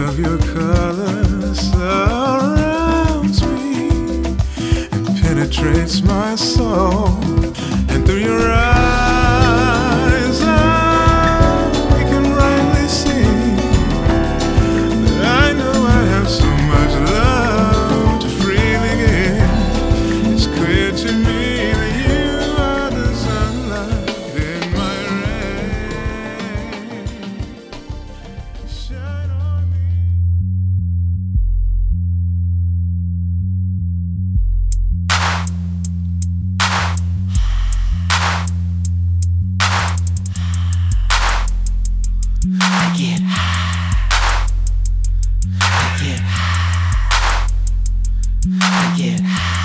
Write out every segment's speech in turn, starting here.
of your color surrounds me. It penetrates my soul, and through your eyes I can rightly see that I know I have so much love to freely give. It's clear to me that you are the sunlight in my rain. Shine on me. I get high. I get high. I get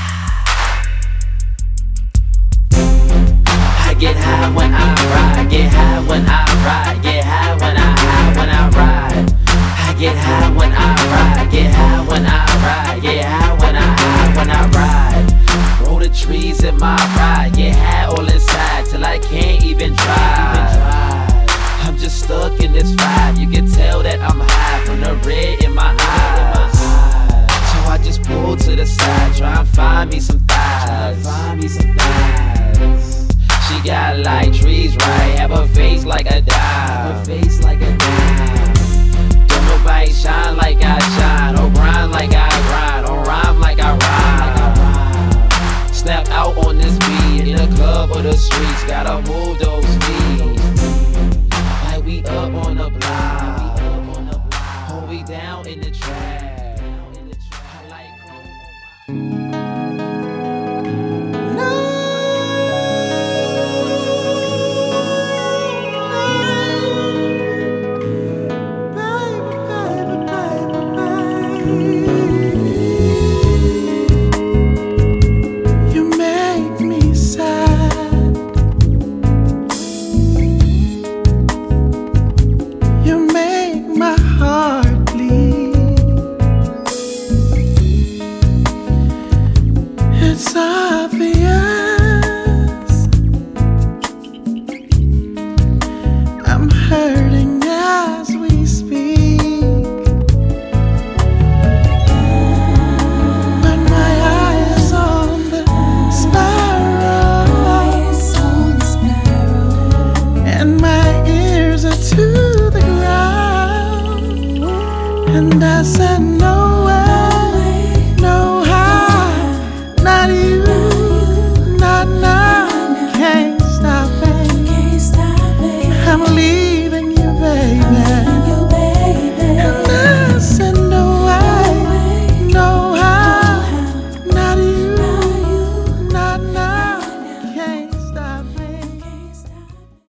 high. I get high when I ride. Get high when I ride. Get high when I ride. I get high when I ride. Get high when I ride. Get high when I ride. Roll the trees in my ride. Get high all inside till I can't even drive. I'm just stuck in this vibe. You can tell that I'm high from the red in my eyes. So I just pull to the side, try and find me some thighs. She got like trees right, have a face like a dime. Don't nobody shine like I shine, or grind like I grind, or rhyme like I rhyme. Snap out on this beat in the club or the streets, gotta move those feet. We up on the block, hold we down in the track. I like You make me sad. You make my heart bleed. It's obvious I'm hurting as we speak, but my eyes on the sparrow, and my ears are to the ground. And I said no.